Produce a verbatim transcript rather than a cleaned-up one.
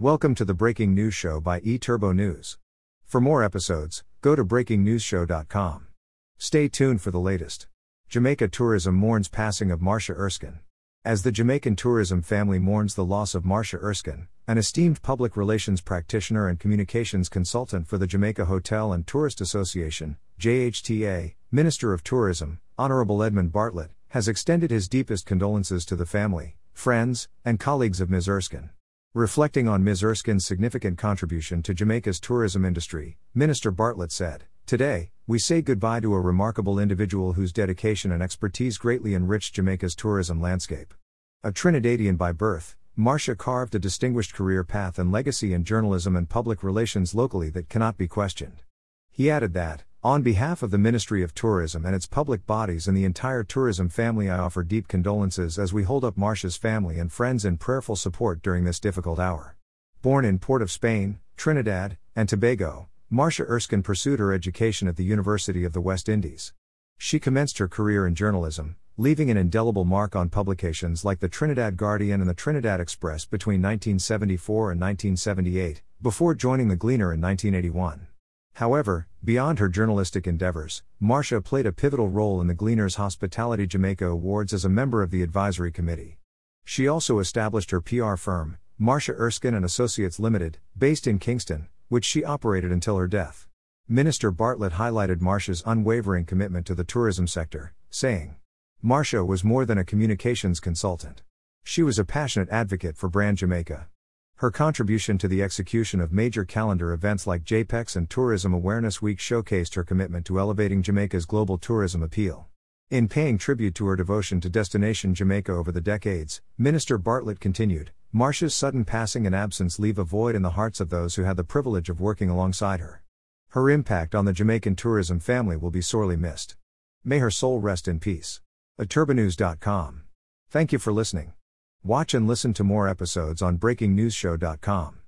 Welcome to the Breaking News Show by eTurbo News. For more episodes, go to breaking news show dot com. Stay tuned for the latest. Jamaica Tourism mourns passing of Marcia Erskine. As the Jamaican tourism family mourns the loss of Marcia Erskine, an esteemed public relations practitioner and communications consultant for the Jamaica Hotel and Tourist Association, J H T A, Minister of Tourism, Honorable Edmund Bartlett, has extended his deepest condolences to the family, friends, and colleagues of Miz Erskine. Reflecting on Miz Erskine's significant contribution to Jamaica's tourism industry, Minister Bartlett said, "Today, we say goodbye to a remarkable individual whose dedication and expertise greatly enriched Jamaica's tourism landscape. A Trinidadian by birth, Marcia carved a distinguished career path and legacy in journalism and public relations locally that cannot be questioned." He added that, "On behalf of the Ministry of Tourism and its public bodies and the entire tourism family, I offer deep condolences as we hold up Marcia's family and friends in prayerful support during this difficult hour." Born in Port of Spain, Trinidad, and Tobago, Marcia Erskine pursued her education at the University of the West Indies. She commenced her career in journalism, leaving an indelible mark on publications like the Trinidad Guardian and the Trinidad Express between nineteen seventy-four and nineteen seventy-eight, before joining the Gleaner in nineteen eighty-one. However, beyond her journalistic endeavors, Marcia played a pivotal role in the Gleaner's Hospitality Jamaica Awards as a member of the advisory committee. She also established her P R firm, Marcia Erskine and Associates Limited, based in Kingston, which she operated until her death. Minister Bartlett highlighted Marcia's unwavering commitment to the tourism sector, saying, "Marcia was more than a communications consultant. She was a passionate advocate for Brand Jamaica. Her contribution to the execution of major calendar events like J PEX and Tourism Awareness Week showcased her commitment to elevating Jamaica's global tourism appeal." In paying tribute to her devotion to Destination Jamaica over the decades, Minister Bartlett continued, "Marcia's sudden passing and absence leave a void in the hearts of those who had the privilege of working alongside her. Her impact on the Jamaican tourism family will be sorely missed. May her soul rest in peace." e turbo news dot com. Thank you for listening. Watch and listen to more episodes on breaking news show dot com.